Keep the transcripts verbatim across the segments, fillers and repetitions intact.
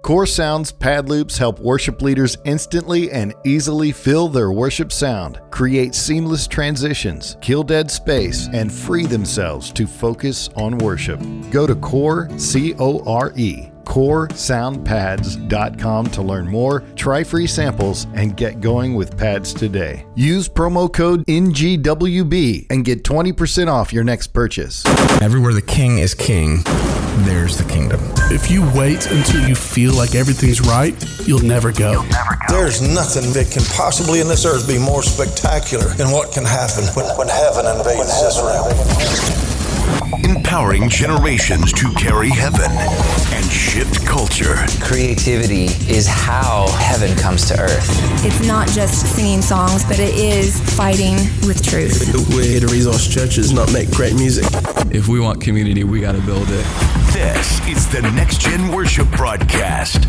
Core Sound's pad loops help worship leaders instantly and easily fill their worship sound, create seamless transitions, kill dead space, and free themselves to focus on worship. Go to Core, C O R E, core sound pads dot com to learn more, try free samples, and get going with pads today. Use promo code N G W B and get twenty percent off your next purchase. Everywhere the king is king, there's the kingdom. If you wait until you feel like everything's right, you'll never go. You'll never go. There's nothing that can possibly in this earth be more spectacular than what can happen when, when heaven invades this realm. Empowering generations to carry heaven and shift culture. Creativity is how heaven comes to earth. It's not just singing songs, but it is fighting with truth. We're here to resource churches, not make great music. If we want community, we got to build it. This is the Next Gen Worship Broadcast.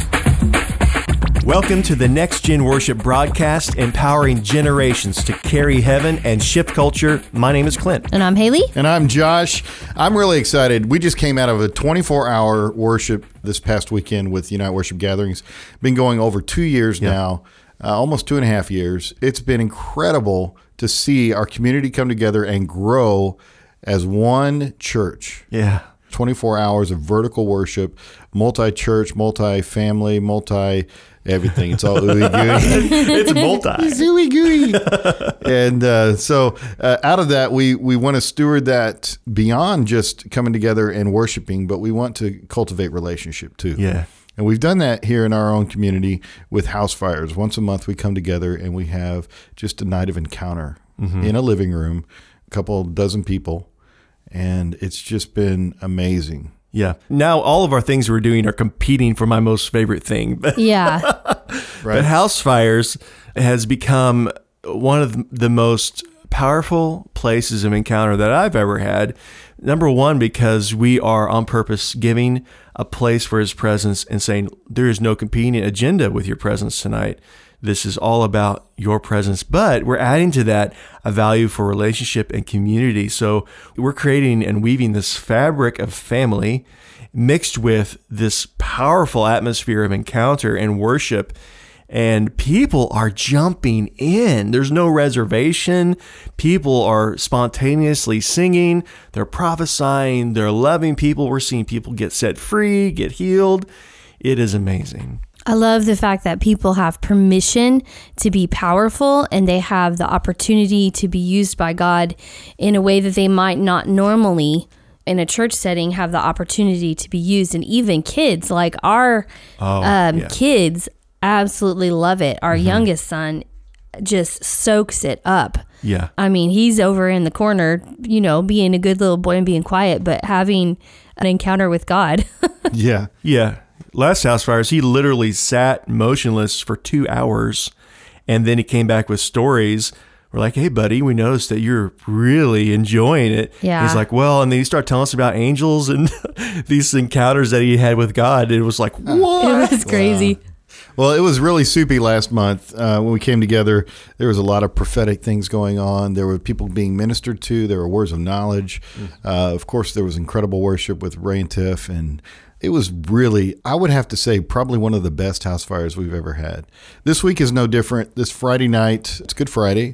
Welcome to the Next Gen Worship Broadcast, empowering generations to carry heaven and shift culture. My name is Clint. And I'm Haley. And I'm Josh. I'm really excited. We just came out of a twenty-four hour worship this past weekend with Unite Worship Gatherings. Been going over two years yeah. now, uh, almost two and a half years. It's been incredible to see our community come together and grow as one church. Yeah. twenty-four hours of vertical worship, multi-church, multi-family, multi- everything. It's all ooey gooey. It's multi. It's ooey gooey. And uh, so uh, out of that, we, we want to steward that beyond just coming together and worshiping, but we want to cultivate relationship too. Yeah. And we've done that here in our own community with house fires. Once a month, we come together and we have just a night of encounter mm-hmm. in a living room, a couple dozen people. And it's just been amazing. Yeah. Now all of our things we're doing are competing for my most favorite thing. Yeah. Right. But House Fires has become one of the most powerful places of encounter that I've ever had. Number one, because we are on purpose giving a place for his presence and saying there is no competing agenda with your presence tonight. This is all about your presence, but we're adding to that a value for relationship and community. So we're creating and weaving this fabric of family mixed with this powerful atmosphere of encounter and worship. And people are jumping in. There's no reservation. People are spontaneously singing. They're prophesying. They're loving people. We're seeing people get set free, get healed. It is amazing. I love the fact that people have permission to be powerful and they have the opportunity to be used by God in a way that they might not normally in a church setting have the opportunity to be used. And even kids, like our oh, um, yeah. kids absolutely love it. Our mm-hmm. youngest son just soaks it up. Yeah. I mean, he's over in the corner, you know, being a good little boy and being quiet, but having an encounter with God. Yeah. Yeah. Last House Fires, he literally sat motionless for two hours, and then he came back with stories. We're like, hey, buddy, we noticed that you're really enjoying it. Yeah. He's like, well, and then he started telling us about angels and these encounters that he had with God. It was like, what? It was crazy. Wow. Well, it was really soupy last month uh, when we came together. There was a lot of prophetic things going on. There were people being ministered to. There were words of knowledge. Mm. Uh, of course, there was incredible worship with Ray and Tiff, and it was really, I would have to say, probably one of the best house fires we've ever had. This week is no different. This Friday night, it's Good Friday,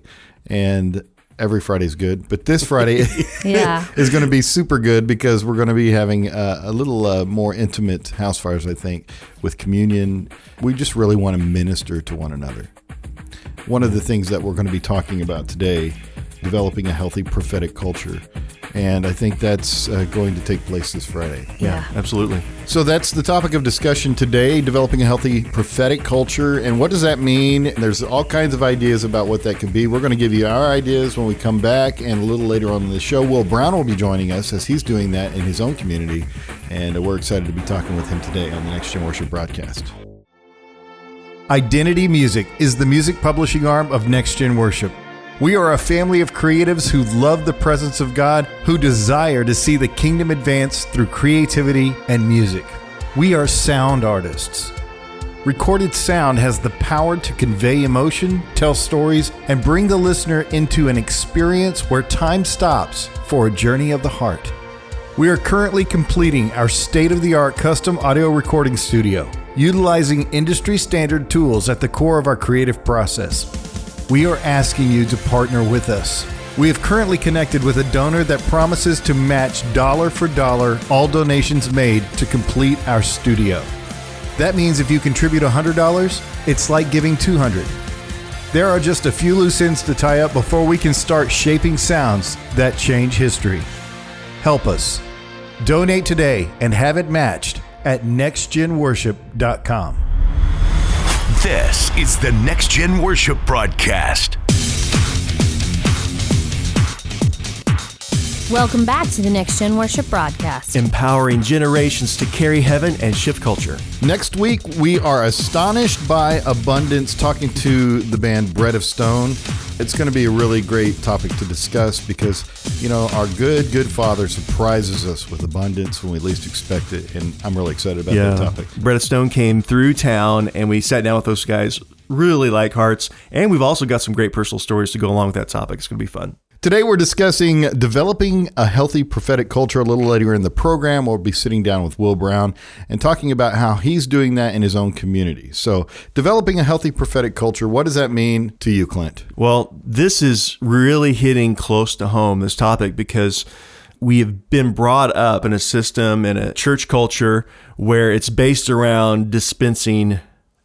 and every Friday is good. But this Friday yeah. is going to be super good because we're going to be having a, a little uh, more intimate house fires, I think, with communion. We just really want to minister to one another. One of the things that we're going to be talking about today, developing a healthy prophetic culture. And I think that's uh, going to take place this Friday. Yeah, absolutely. So that's the topic of discussion today, developing a healthy prophetic culture. And what does that mean? There's all kinds of ideas about what that could be. We're going to give you our ideas when we come back. And a little later on in the show, Will Brown will be joining us as he's doing that in his own community. And we're excited to be talking with him today on the Next Gen Worship Broadcast. Identity Music is the music publishing arm of Next Gen Worship. We are a family of creatives who love the presence of God, who desire to see the kingdom advance through creativity and music. We are sound artists. Recorded sound has the power to convey emotion, tell stories, and bring the listener into an experience where time stops for a journey of the heart. We are currently completing our state-of-the-art custom audio recording studio. utilizing industry standard tools at the core of our creative process. We are asking you to partner with us. We have currently connected with a donor that promises to match dollar for dollar all donations made to complete our studio. That means if you contribute one hundred dollars, it's like giving two hundred dollars. There are just a few loose ends to tie up before we can start shaping sounds that change history. Help us. Donate today and have it matched at next gen worship dot com. This is the Next Gen Worship Broadcast. Welcome back to the Next Gen Worship Broadcast. Empowering generations to carry heaven and shift culture. Next week, we are astonished by abundance, talking to the band Bread of Stone. It's going to be a really great topic to discuss because, you know, our good, good Father surprises us with abundance when we least expect it, and I'm really excited about yeah. that topic. Bread of Stone came through town, and we sat down with those guys, really like hearts, and we've also got some great personal stories to go along with that topic. It's going to be fun. Today we're discussing developing a healthy prophetic culture. A little later in the program, we'll be sitting down with Will Brown and talking about how he's doing that in his own community. So developing a healthy prophetic culture, what does that mean to you, Clint? Well, this is really hitting close to home, this topic, because we have been brought up in a system, in a church culture, where it's based around dispensing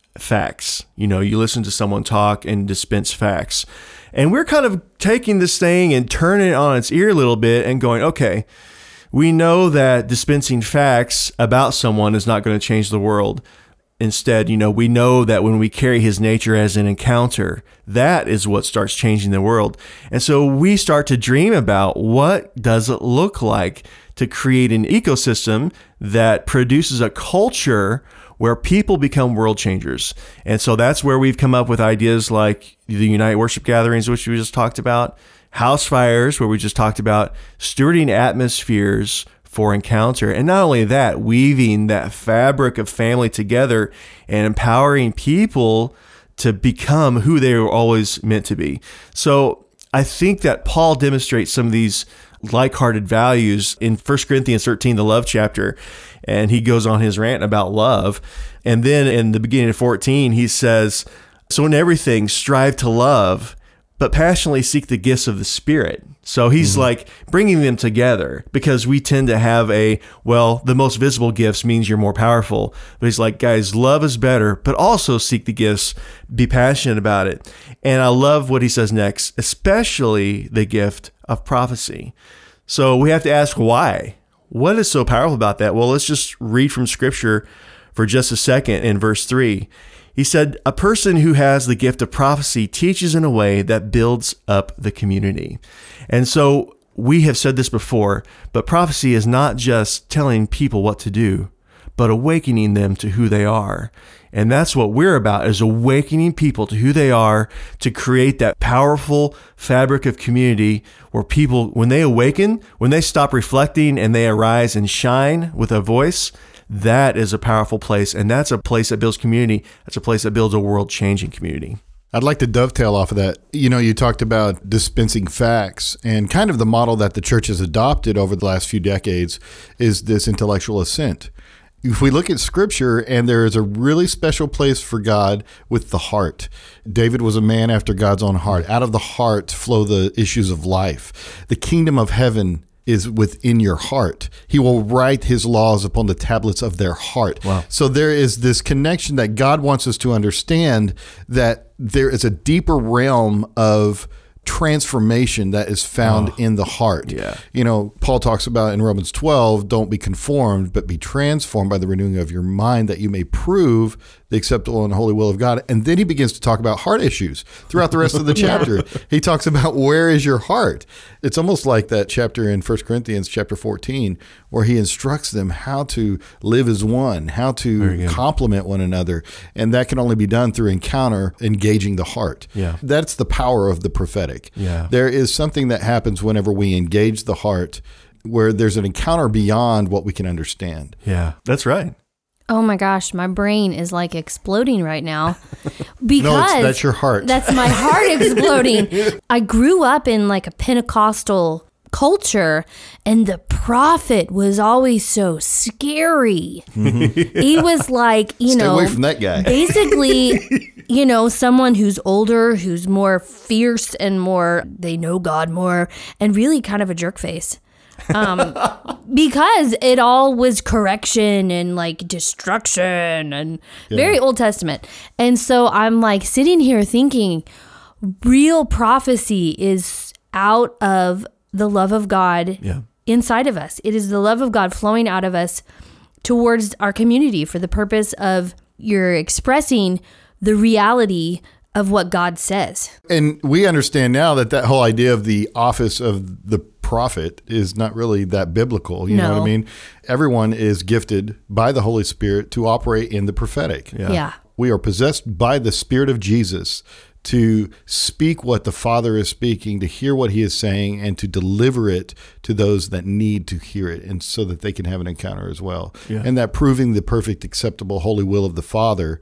facts. You know, you listen to someone talk and dispense facts. And we're kind of taking this thing and turning it on its ear a little bit and going, okay, we know that dispensing facts about someone is not going to change the world. Instead, you know, we know that when we carry his nature as an encounter, that is what starts changing the world. And so we start to dream about what does it look like to create an ecosystem that produces a culture where people become world changers. And so that's where we've come up with ideas like the Unite Worship Gatherings, which we just talked about, House Fires, where we just talked about stewarding atmospheres for encounter. And not only that, weaving that fabric of family together and empowering people to become who they were always meant to be. So I think that Paul demonstrates some of these like-hearted values in First Corinthians thirteen, the love chapter, and he goes on his rant about love. And then in the beginning of fourteen, he says, so in everything, strive to love, but passionately seek the gifts of the Spirit. So he's mm-hmm. like bringing them together, because we tend to have a, well, the most visible gifts means you're more powerful. But he's like, guys, love is better, but also seek the gifts, be passionate about it. And I love what he says next, especially the gift of prophecy. So we have to ask why. What is so powerful about that? Well, let's just read from Scripture for just a second in verse three. He said, a person who has the gift of prophecy teaches in a way that builds up the community. And so we have said this before, but prophecy is not just telling people what to do, but awakening them to who they are. And that's what we're about, is awakening people to who they are, to create that powerful fabric of community where people, when they awaken, when they stop reflecting and they arise and shine with a voice, that is a powerful place. And that's a place that builds community. That's a place that builds a world-changing community. I'd like to dovetail off of that. You know, you talked about dispensing facts, and kind of the model that the church has adopted over the last few decades is this intellectual assent. If we look at Scripture, and there is a really special place for God with the heart. David was a man after God's own heart. Out of the heart flow the issues of life. The kingdom of heaven is within your heart. He will write his laws upon the tablets of their heart. Wow. So there is this connection that God wants us to understand, that there is a deeper realm of transformation that is found oh, in the heart. Yeah. You know, Paul talks about in Romans twelve, don't be conformed, but be transformed by the renewing of your mind, that you may prove the acceptable and holy will of God. And then he begins to talk about heart issues throughout the rest of the chapter. He talks about, where is your heart? It's almost like that chapter in First Corinthians chapter fourteen, where he instructs them how to live as one, how to complement one another. And that can only be done through encounter, engaging the heart. Yeah. That's the power of the prophetic. Yeah. There is something that happens whenever we engage the heart, where there's an encounter beyond what we can understand. Yeah, that's right. Oh my gosh, my brain is like exploding right now, because no, it's, that's your heart. That's my heart exploding. I grew up in like a Pentecostal culture, and the prophet was always so scary. Mm-hmm. He was like, you Stay know, away from that guy. Basically, you know, someone who's older, who's more fierce and more, they know God more, and really kind of a jerk face. Um, because it all was correction and like destruction and yeah. very Old Testament. And so I'm like sitting here thinking, real prophecy is out of the love of God yeah. inside of us. It is the love of God flowing out of us towards our community for the purpose of you're expressing the reality of what God says. And we understand now that that whole idea of the office of the prophet is not really that biblical. You no. know what I mean? Everyone is gifted by the Holy Spirit to operate in the prophetic. Yeah. yeah. We are possessed by the Spirit of Jesus to speak what the Father is speaking, to hear what he is saying, and to deliver it to those that need to hear it, and so that they can have an encounter as well. Yeah. And that proving the perfect, acceptable, holy will of the Father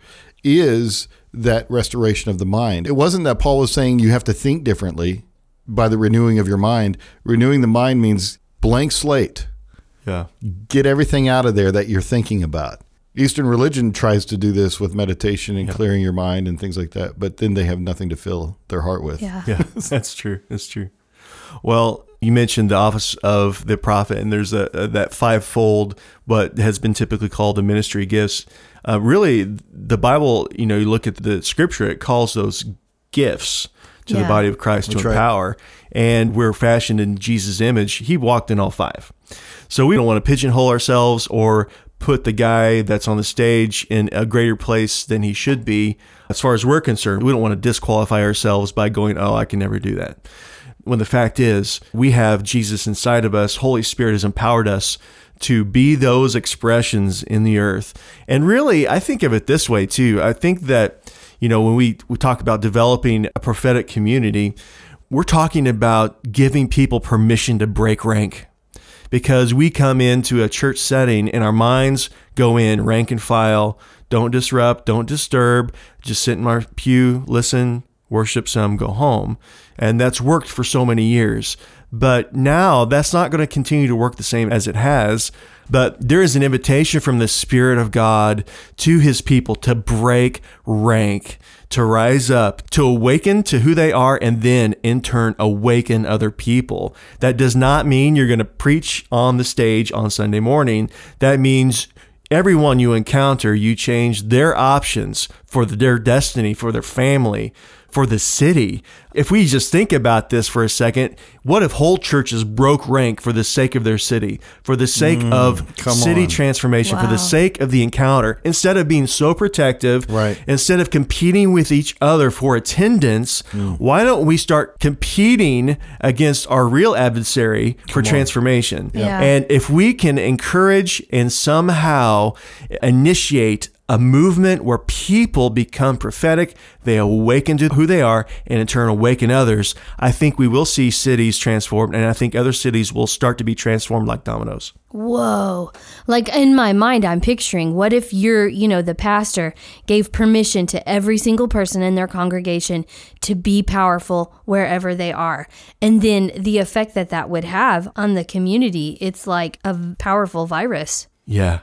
is that restoration of the mind. It wasn't that Paul was saying you have to think differently by the renewing of your mind. Renewing the mind means blank slate. Yeah. Get everything out of there that you're thinking about. Eastern religion tries to do this with meditation and yeah. clearing your mind and things like that, but then they have nothing to fill their heart with. Yeah, yeah that's true. That's true. Well, you mentioned the office of the prophet, and there's a, a that fivefold, what has been typically called the ministry gifts. Uh, really, the Bible, you know, you look at the scripture, it calls those gifts to yeah. the body of Christ That's to empower. Right. And we're fashioned in Jesus' image. He walked in all five. So we don't want to pigeonhole ourselves or put the guy that's on the stage in a greater place than he should be. As far as we're concerned, we don't want to disqualify ourselves by going, oh, I can never do that. When the fact is, we have Jesus inside of us. Holy Spirit has empowered us to be those expressions in the earth. And really, I think of it this way too. I think that, you know, when we, we talk about developing a prophetic community, we're talking about giving people permission to break rank. Because we come into a church setting and our minds go in rank and file, don't disrupt, don't disturb, just sit in our pew, listen, worship some, go home. And that's worked for so many years. But now that's not going to continue to work the same as it has. But there is an invitation from the Spirit of God to his people to break rank, to rise up, to awaken to who they are, and then in turn awaken other people. That does not mean you're going to preach on the stage on Sunday morning. That means everyone you encounter, you change their options for their destiny, for their family, for the city. If we just think about this for a second, what if whole churches broke rank for the sake of their city, for the sake mm, of city on. transformation, wow. for the sake of the encounter, instead of being so protective, right. instead of competing with each other for attendance, mm. why don't we start competing against our real adversary Come for on. transformation? Yeah. And if we can encourage and somehow initiate a movement where people become prophetic, they awaken to who they are, and in turn awaken others, I think we will see cities transformed, and I think other cities will start to be transformed like dominoes. Whoa. Like in my mind, I'm picturing, what if you're, you know, the pastor gave permission to every single person in their congregation to be powerful wherever they are. And then the effect that that would have on the community, it's like a powerful virus. Yeah.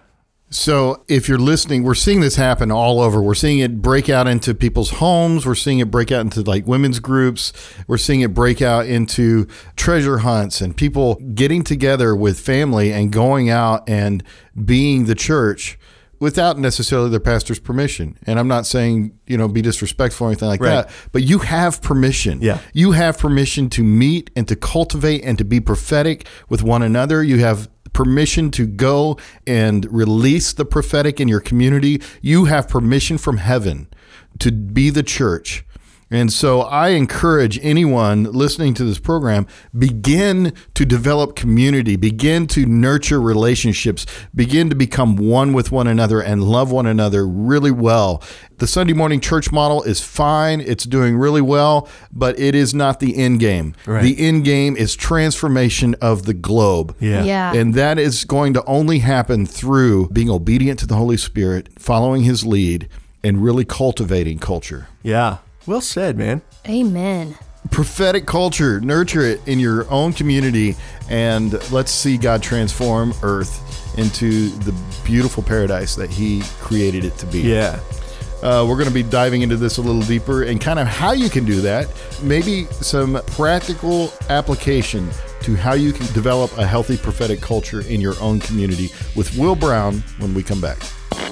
So if you're listening, we're seeing this happen all over. We're seeing it break out into people's homes. We're seeing it break out into like women's groups. We're seeing it break out into treasure hunts and people getting together with family and going out and being the church without necessarily their pastor's permission. And I'm not saying, you know, be disrespectful or anything like right. that, but you have permission. Yeah. You have permission to meet and to cultivate and to be prophetic with one another. You have permission to go and release the prophetic in your community. You have permission from heaven to be the church. And so I encourage anyone listening to this program, begin to develop community, begin to nurture relationships, begin to become one with one another and love one another really well. The Sunday morning church model is fine. It's doing really well, but it is not the end game. Right. The end game is transformation of the globe. Yeah. yeah. And that is going to only happen through being obedient to the Holy Spirit, following his lead, and really cultivating culture. Yeah. Well said, man. Amen. prophetic culture, nurture it in your own community, and let's see God transform earth into the beautiful paradise that he created it to be. Yeah. Uh, we're going to be diving into this a little deeper and kind of how you can do that, maybe some practical application to how you can develop a healthy prophetic culture in your own community with Will Brown when we come back.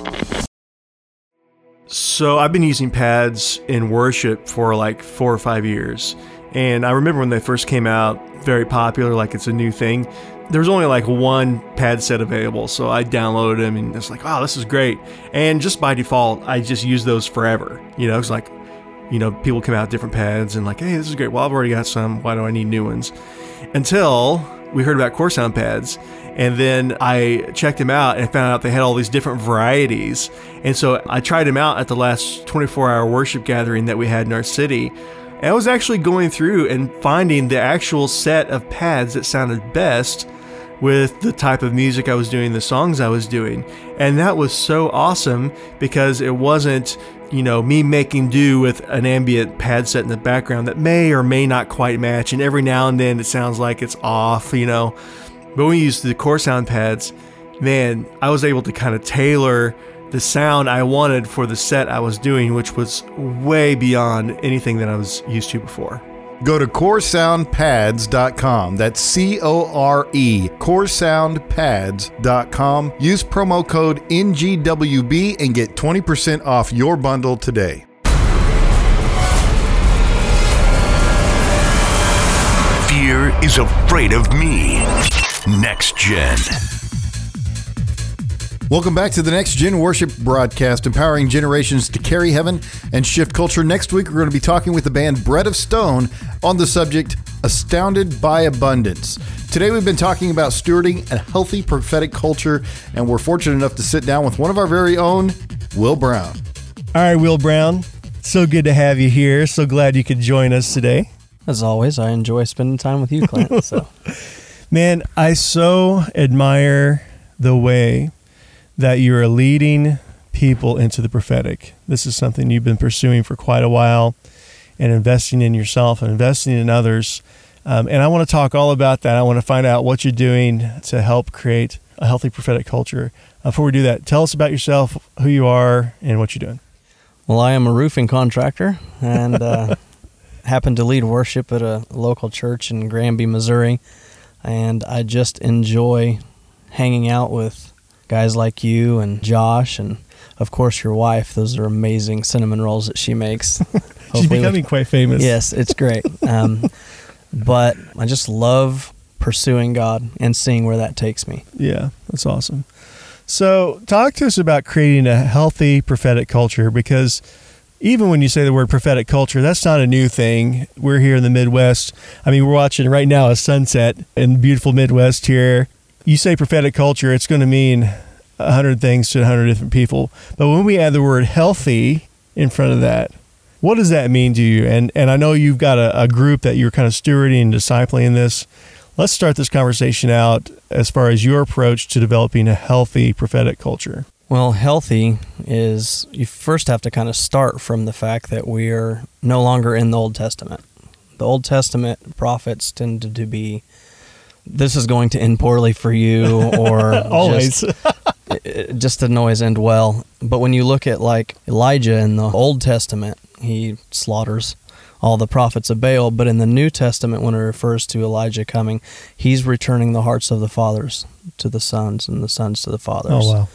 So I've been using pads in worship for like four or five years. And I remember when they first came out, very popular, like it's a new thing. There was only like one pad set available. So I downloaded them and it's like, wow, this is great. And just by default, I just use those forever. You know, it's like, you know, people come out with different pads and like, hey, this is great. Well, I've already got some. Why do I need new ones? Until we heard about Core Sound pads. And then I checked them out and found out they had all these different varieties. And so I tried them out at the last twenty-four hour worship gathering that we had in our city. And I was actually going through and finding the actual set of pads that sounded best with the type of music I was doing, the songs I was doing. And that was so awesome because it wasn't, you know, me making do with an ambient pad set in the background that may or may not quite match. And every now and then it sounds like it's off, you know. But when we used the Core Sound pads, man, I was able to kind of tailor the sound I wanted for the set I was doing, which was way beyond anything that I was used to before. Go to core sound pads dot com. That's C O R E, core sound pads dot com. Use promo code N G W B and get twenty percent off your bundle today. Fear is afraid of me. Next Gen. Welcome back to the Next Gen Worship broadcast, empowering generations to carry heaven and shift culture. Next week, we're going to be talking with the band Bread of Stone on the subject, Astounded by Abundance. Today, we've been talking about stewarding a healthy prophetic culture, and we're fortunate enough to sit down with one of our very own, Will Brown. All right, Will Brown, so good to have you here. So glad you could join us today. As always, I enjoy spending time with you, Clint. So, man, I so admire the way that you're leading people into the prophetic. This is something you've been pursuing for quite a while, and investing in yourself and investing in others. Um, and I want to talk all about that. I want to find out what you're doing to help create a healthy prophetic culture. Uh, before we do that, tell us about yourself, who you are, and what you're doing. Well, I am a roofing contractor and uh, happen to lead worship at a local church in Granby, Missouri. And I just enjoy hanging out with guys like you and Josh and, of course, your wife. Those are amazing cinnamon rolls that she makes. She's becoming quite famous. Yes, it's great. Um, but I just love pursuing God and seeing where that takes me. Yeah, that's awesome. So talk to us about creating a healthy prophetic culture, because even when you say the word prophetic culture, that's not a new thing. We're here in the Midwest. I mean, we're watching right now a sunset in beautiful Midwest here. You say prophetic culture, it's going to mean a hundred things to a hundred different people. But when we add the word healthy in front of that, what does that mean to you? And and I know you've got a, a group that you're kind of stewarding and discipling this. Let's start this conversation out as far as your approach to developing a healthy prophetic culture. Well, healthy is, you first have to kind of start from the fact that we are no longer in the Old Testament. The Old Testament prophets tended to be, this is going to end poorly for you, or always just, just didn't always end well. But when you look at like Elijah in the Old Testament, he slaughters all the prophets of Baal. But in the New Testament, when it refers to Elijah coming, he's returning the hearts of the fathers to the sons and the sons to the fathers. Oh, wow.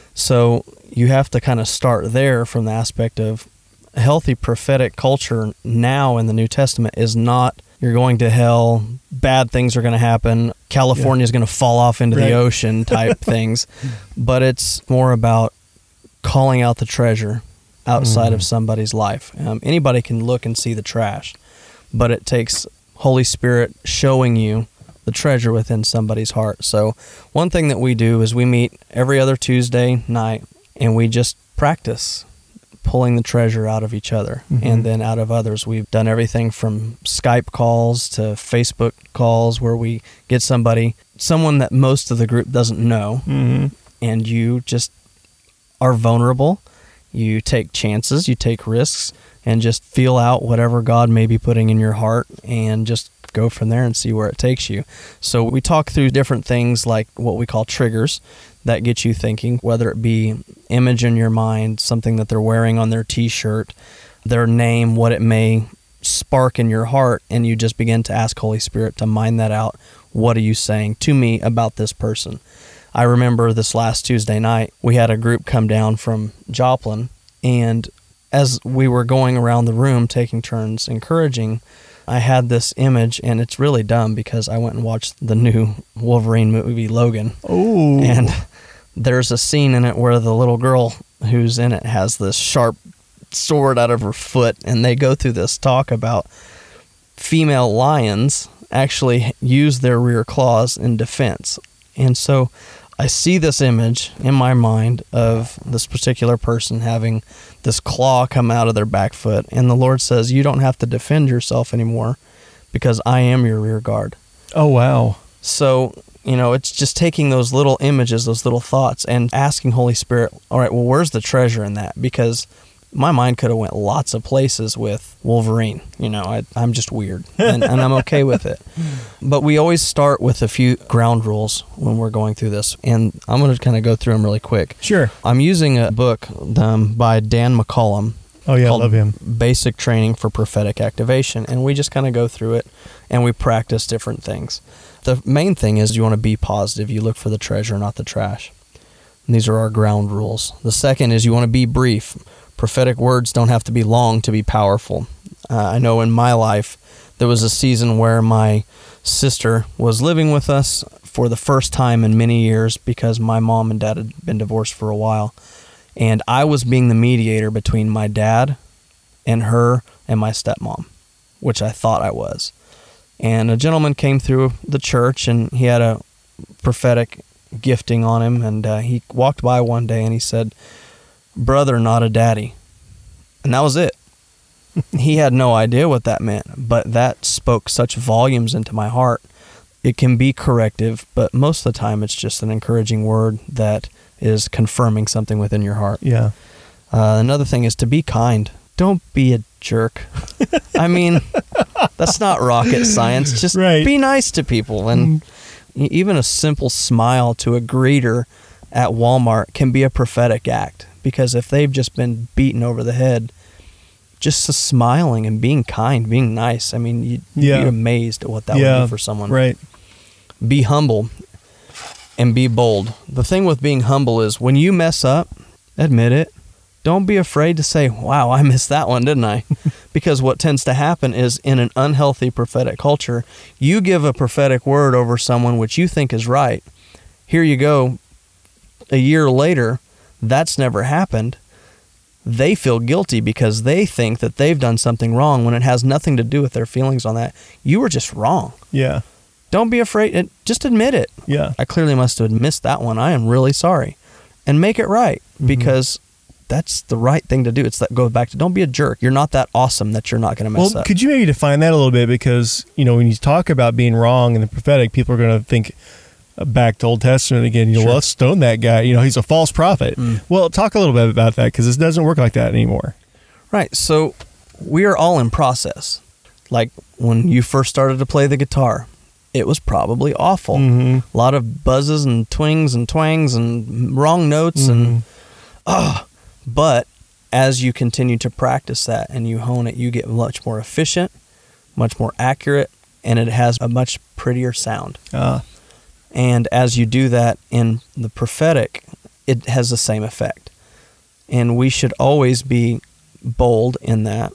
So you have to kind of start there from the aspect of a healthy prophetic culture now in the New Testament is not, you're going to hell, bad things are going to happen, California is yeah. going to fall off into right. the ocean type things. But it's more about calling out the treasure outside mm. of somebody's life. Um, anybody can look and see the trash, but it takes Holy Spirit showing you the treasure within somebody's heart. So one thing that we do is we meet every other Tuesday night and we just practice pulling the treasure out of each other mm-hmm. and then out of others. We've done everything from Skype calls to Facebook calls where we get somebody, someone that most of the group doesn't know, mm-hmm. and you just are vulnerable. You take chances, you take risks, and just feel out whatever God may be putting in your heart and just go from there and see where it takes you. So we talk through different things like what we call triggers that get you thinking, whether it be image in your mind, something that they're wearing on their t-shirt, their name, what it may spark in your heart, and you just begin to ask Holy Spirit to mine that out. What are you saying to me about this person? I remember this last Tuesday night, we had a group come down from Joplin, and as we were going around the room taking turns encouraging, I had this image, and it's really dumb because I went and watched the new Wolverine movie, Logan. Oh. And there's a scene in it where the little girl who's in it has this sharp sword out of her foot, and they go through this talk about female lions actually use their rear claws in defense. And so I see this image in my mind of this particular person having this claw come out of their back foot, and the Lord says, you don't have to defend yourself anymore because I am your rear guard. Oh, wow. So, you know, it's just taking those little images, those little thoughts, and asking Holy Spirit, all right, well, where's the treasure in that? Because my mind could have went lots of places with Wolverine. You know, I, I'm just weird, and, and I'm okay with it. But we always start with a few ground rules when we're going through this, and I'm going to kind of go through them really quick. Sure. I'm using a book um, by Dan McCollum. Oh, yeah, I called love him. Basic Training for Prophetic Activation, and we just kind of go through it, and we practice different things. The main thing is you want to be positive. You look for the treasure, not the trash. And these are our ground rules. The second is you want to be brief. Prophetic words don't have to be long to be powerful. Uh, I know in my life, there was a season where my sister was living with us for the first time in many years because my mom and dad had been divorced for a while. And I was being the mediator between my dad and her and my stepmom, which I thought I was. And a gentleman came through the church, and he had a prophetic gifting on him, and uh, he walked by one day and he said, "Brother, not a daddy." And that was it. He had no idea what that meant, but that spoke such volumes into my heart. It can be corrective, but most of the time it's just an encouraging word that is confirming something within your heart. Yeah. Uh, another thing is to be kind. Don't be a jerk. I mean, that's not rocket science. Just right. Be nice to people. And mm. even a simple smile to a greeter at Walmart can be a prophetic act. Because if they've just been beaten over the head, just smiling and being kind, being nice, I mean, you'd, yeah. you'd be amazed at what that yeah. would do for someone. Right. Be humble and be bold. The thing with being humble is when you mess up, admit it. Don't be afraid to say, wow, I missed that one, didn't I? Because what tends to happen is in an unhealthy prophetic culture, you give a prophetic word over someone which you think is right. Here you go. A year later, that's never happened. They feel guilty because they think that they've done something wrong when it has nothing to do with their feelings on that. You were just wrong. Yeah. Don't be afraid. Just admit it. Yeah. I clearly must have missed that one. I am really sorry. And make it right, mm-hmm. because that's the right thing to do. It's that goes back to don't be a jerk. You're not that awesome that you're not going to mess well, up. Could you maybe define that a little bit? Because, you know, when you talk about being wrong in the prophetic, people are going to think back to Old Testament again. You know, sure. well, let's stone that guy. You know, he's a false prophet. Mm. Well, talk a little bit about that because this doesn't work like that anymore. Right. So we are all in process. Like when you first started to play the guitar, it was probably awful. Mm-hmm. A lot of buzzes and twings and twangs and wrong notes mm-hmm. and ah. But as you continue to practice that and you hone it, you get much more efficient, much more accurate, and it has a much prettier sound. Ah. And as you do that in the prophetic, it has the same effect. And we should always be bold in that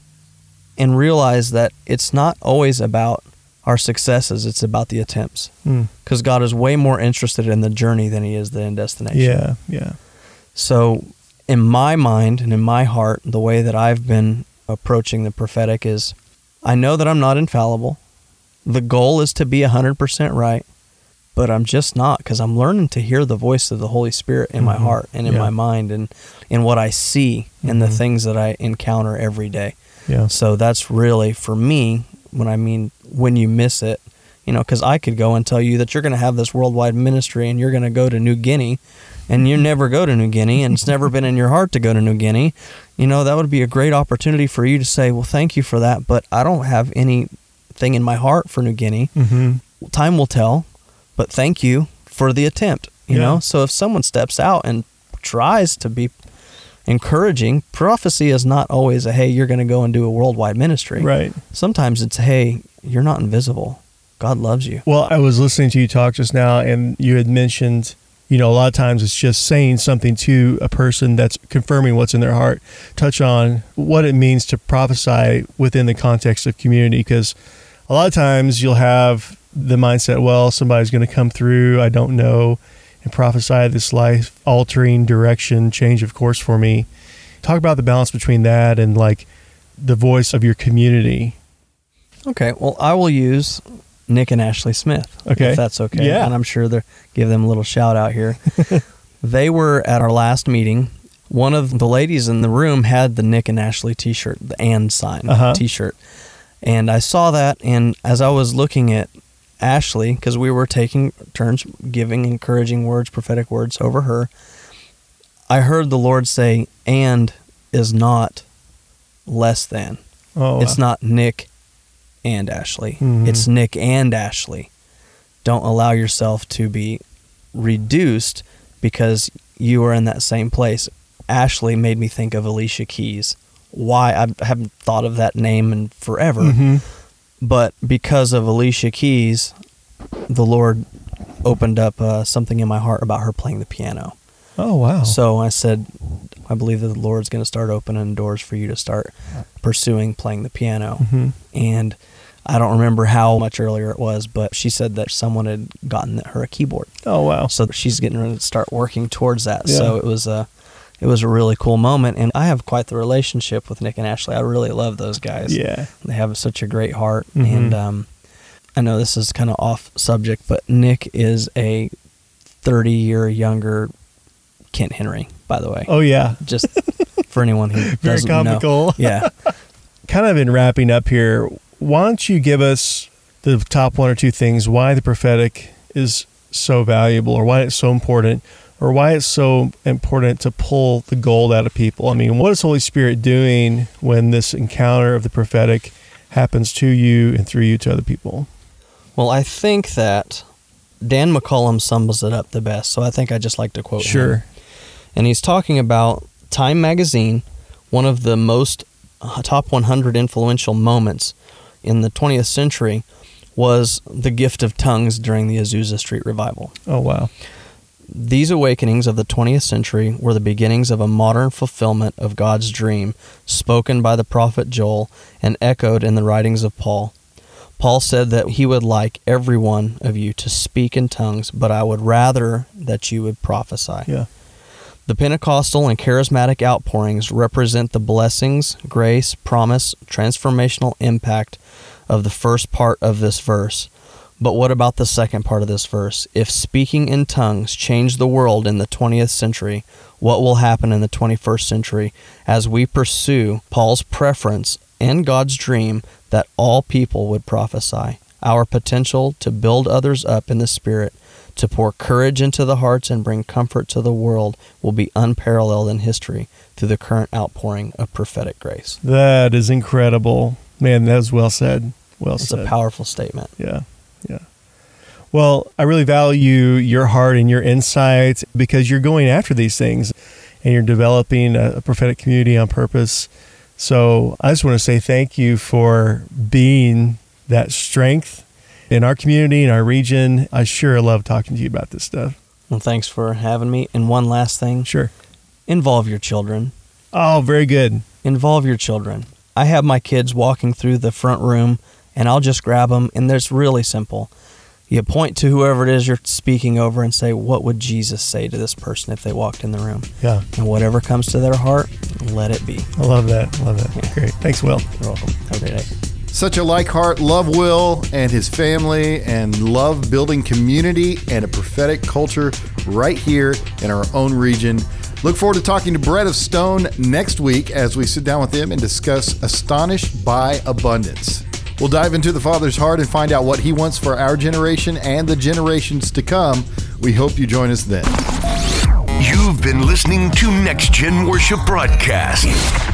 and realize that it's not always about our successes, it's about the attempts. Because mm. God is way more interested in the journey than he is the end destination. Yeah, yeah. So in my mind and in my heart, the way that I've been approaching the prophetic is I know that I'm not infallible. The goal is to be one hundred percent right, but I'm just not, because I'm learning to hear the voice of the Holy Spirit in mm-hmm. my heart and in yeah. my mind and in what I see and mm-hmm. the things that I encounter every day. Yeah. So that's really, for me, when I mean when you miss it, you know, because I could go and tell you that you're going to have this worldwide ministry and you're going to go to New Guinea and you never go to New Guinea, and it's never been in your heart to go to New Guinea, you know, that would be a great opportunity for you to say, well, thank you for that, but I don't have anything in my heart for New Guinea. Mm-hmm. Time will tell, but thank you for the attempt, you yeah. know? So if someone steps out and tries to be encouraging, prophecy is not always a, hey, you're going to go and do a worldwide ministry. Right. Sometimes it's, hey, you're not invisible. God loves you. Well, I was listening to you talk just now, and you had mentioned, you know, a lot of times it's just saying something to a person that's confirming what's in their heart. Touch on what it means to prophesy within the context of community, because a lot of times you'll have the mindset, well, somebody's going to come through, I don't know, and prophesy this life-altering direction, change of course for me. Talk about the balance between that and like the voice of your community. Okay, well, I will use Nick and Ashley Smith, okay. if that's okay. Yeah. And I'm sure they'll give them a little shout out here. They were at our last meeting. One of the ladies in the room had the Nick and Ashley t-shirt, the and sign uh-huh. t-shirt. And I saw that, and as I was looking at Ashley, because we were taking turns giving encouraging words, prophetic words over her, I heard the Lord say, and is not less than. Oh, it's wow. not Nick and Ashley. Mm-hmm. It's Nick and Ashley. Don't allow yourself to be reduced because you are in that same place. Ashley made me think of Alicia Keys. Why? I haven't thought of that name in forever. Mm-hmm. But because of Alicia Keys, the Lord opened up uh, something in my heart about her playing the piano. Oh, wow. So I said, I believe that the Lord's going to start opening doors for you to start pursuing playing the piano. Mm-hmm. And I don't remember how much earlier it was, but she said that someone had gotten her a keyboard. Oh, wow. So she's getting ready to start working towards that. Yeah. So it was a, it was a really cool moment. And I have quite the relationship with Nick and Ashley. I really love those guys. Yeah. They have such a great heart. Mm-hmm. And um, I know this is kind of off subject, but Nick is a thirty-year younger Kent Henry, by the way. Oh, yeah. Just for anyone who Very doesn't comical. know. Yeah. Kind of in wrapping up here, why don't you give us the top one or two things why the prophetic is so valuable, or why it's so important, or why it's so important to pull the gold out of people? I mean, what is Holy Spirit doing when this encounter of the prophetic happens to you and through you to other people? Well, I think that Dan McCollum sums it up the best, so I think I'd just like to quote sure. him. And he's talking about Time Magazine, one of the most uh, top one hundred influential moments in the twentieth century was the gift of tongues during the Azusa Street Revival. Oh, wow. These awakenings of the twentieth century were the beginnings of a modern fulfillment of God's dream, spoken by the prophet Joel and echoed in the writings of Paul. Paul said that he would like every one of you to speak in tongues, but I would rather that you would prophesy. Yeah. The Pentecostal and charismatic outpourings represent the blessings, grace, promise, transformational impact of the first part of this verse. But what about the second part of this verse? If speaking in tongues changed the world in the twentieth century, what will happen in the twenty-first century as we pursue Paul's preference and God's dream that all people would prophesy? Our potential to build others up in the Spirit, to pour courage into the hearts and bring comfort to the world will be unparalleled in history through the current outpouring of prophetic grace. That is incredible. Man, that was well said. Well it's said. It's a powerful statement. Yeah, yeah. Well, I really value your heart and your insight because you're going after these things and you're developing a, a prophetic community on purpose. So I just want to say thank you for being that strength in our community, in our region. I sure love talking to you about this stuff. Well, thanks for having me. And one last thing. Sure. Involve your children. Oh, very good. Involve your children. I have my kids walking through the front room, and I'll just grab them, and it's really simple. You point to whoever it is you're speaking over and say, what would Jesus say to this person if they walked in the room? Yeah. And whatever comes to their heart, let it be. I love that. Love that. Yeah. Great. Thanks, Will. You're welcome. Have a great day. Such a like heart. Love Will and his family, and love building community and a prophetic culture right here in our own region. Look forward to talking to Bread of Stone next week as we sit down with him and discuss Astonished by Abundance. We'll dive into the Father's heart and find out what he wants for our generation and the generations to come. We hope you join us then. You've been listening to Next Gen Worship Broadcast.